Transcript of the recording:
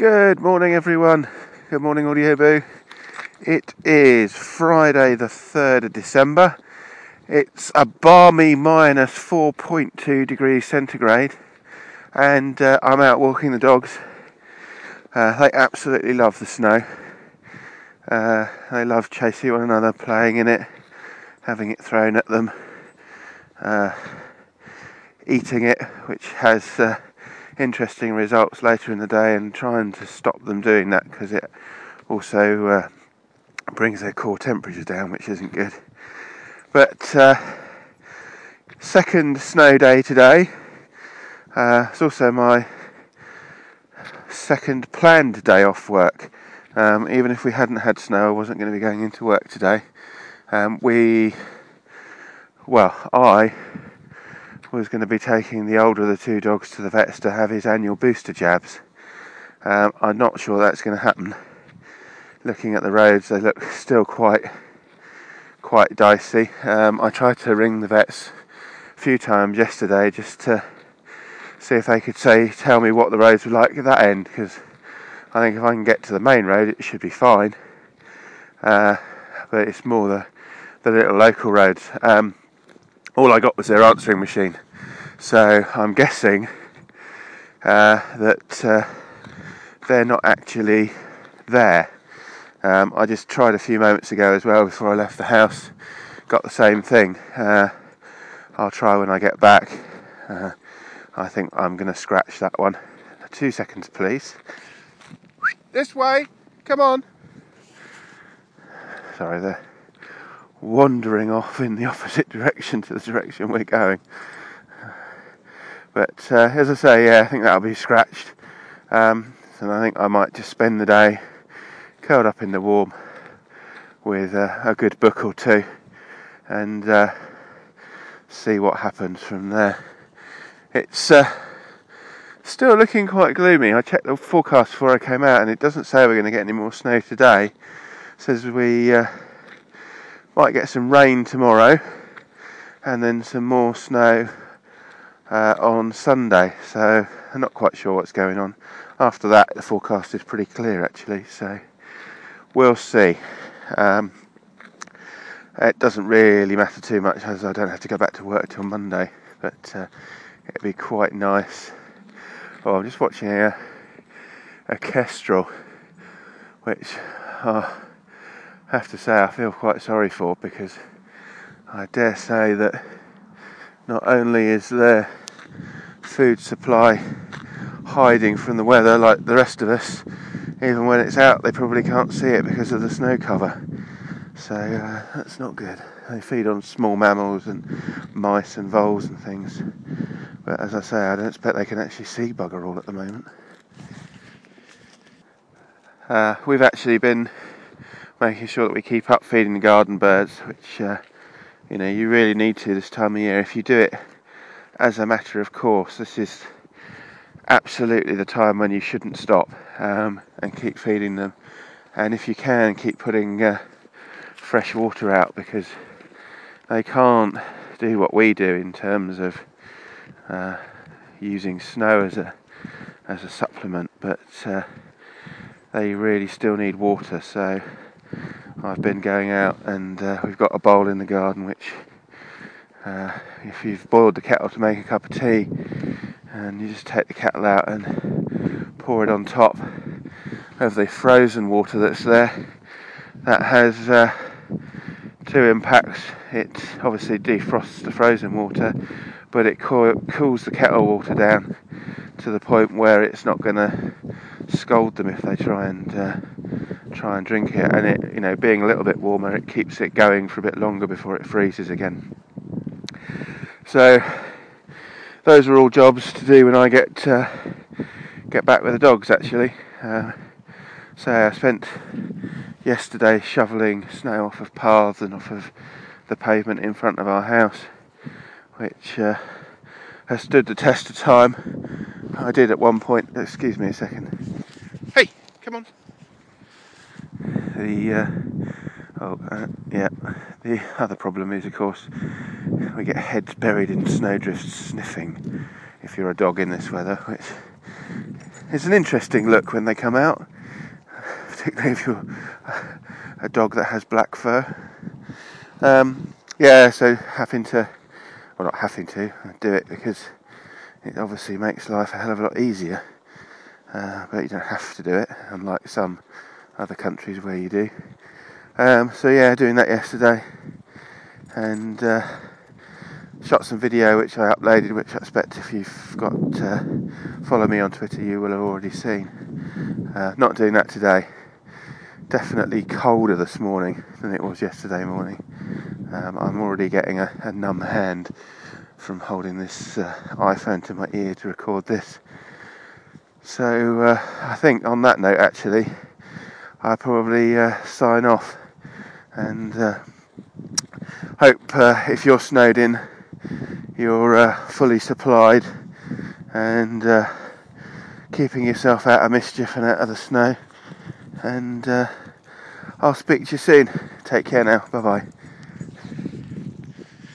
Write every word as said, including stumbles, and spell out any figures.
Good morning everyone, good morning Audio Boo. It is Friday the third of December. It's a balmy minus four point two degrees centigrade and uh, I'm out walking the dogs. Uh, they absolutely love the snow. Uh, they love chasing one another, playing in it, having it thrown at them, uh, eating it, which has uh, interesting results later in the day, and trying to stop them doing that because it also uh, brings their core temperature down, which isn't good. But uh, second snow day today. Uh, it's also my second planned day off work. Um, even if we hadn't had snow, I wasn't going to be going into work today. Um, we, well, I was going to be taking the older of the two dogs to the vets to have his annual booster jabs. Um, I'm not sure that's going to happen. Looking at the roads, they look still quite, quite dicey. Um, I tried to ring the vets a few times yesterday just to see if they could say, tell me what the roads were like at that end, because I think if I can get to the main road, it should be fine. Uh, but it's more the, the little local roads. Um, all I got was their answering machine. So I'm guessing uh, that uh, they're not actually there. Um, I just tried a few moments ago as well before I left the house. Got the same thing. Uh, I'll try when I get back. Uh, I think I'm going to scratch that one. Two seconds, please. This way. Come on. Sorry, they're wandering off in the opposite direction to the direction we're going. But uh, as I say, yeah, I think that'll be scratched. Um, and I think I might just spend the day curled up in the warm with uh, a good book or two and uh, see what happens from there. It's uh, still looking quite gloomy. I checked the forecast before I came out and it doesn't say we're going to get any more snow today. It says we uh, might get some rain tomorrow and then some more snow uh, on Sunday. So I'm not quite sure what's going on. After that, the forecast is pretty clear actually, so we'll see. Um, it doesn't really matter too much as I don't have to go back to work till Monday, but uh, it'd be quite nice. Oh, I'm just watching a, a kestrel, which uh, I have to say I feel quite sorry for, because I dare say that not only is their food supply hiding from the weather like the rest of us, even when it's out they probably can't see it because of the snow cover. So uh, that's not good. They feed on small mammals and mice and voles and things. But as I say, I don't expect they can actually see bugger all at the moment. Uh, we've actually been making sure that we keep up feeding the garden birds, which uh, you know you really need to this time of year. If you do it as a matter of course, this is absolutely the time when you shouldn't stop um, and keep feeding them. And if you can, keep putting uh, fresh water out, because they can't do what we do in terms of uh, using snow as a as a supplement, but uh, they really still need water. So I've been going out and uh, we've got a bowl in the garden which uh, if you've boiled the kettle to make a cup of tea, and you just take the kettle out and pour it on top of the frozen water that's there. That has uh, two impacts. It obviously defrosts the frozen water, but it co- cools the kettle water down to the point where it's not going to scald them if they try and uh, try and drink it. And it, you know, being a little bit warmer, it keeps it going for a bit longer before it freezes again. So those are all jobs to do when I get uh, get back with the dogs. Actually, uh, so I spent yesterday shoveling snow off of paths and off of the pavement in front of our house, which uh, has stood the test of time. I did at one point. Excuse me a second. Hey, come on. The uh, oh uh, yeah. The other problem is, of course, we get heads buried in snowdrifts sniffing if you're a dog in this weather, which it's an interesting look when they come out, particularly if you're a dog that has black fur. Um, yeah, so having to, well not having to, do it because it obviously makes life a hell of a lot easier, uh, but you don't have to do it, unlike some other countries where you do. Um, so yeah, doing that yesterday, and uh, shot some video which I uploaded, which I expect if you've got uh, follow me on Twitter you will have already seen. Uh, not doing that today. Definitely colder this morning than it was yesterday morning. Um, I'm already getting a, a numb hand from holding this uh, iPhone to my ear to record this. So uh, I think on that note actually I'll probably uh, sign off, and uh, hope uh, if you're snowed in you're uh, fully supplied and uh, keeping yourself out of mischief and out of the snow, and uh, I'll speak to you soon. Take care now, bye bye.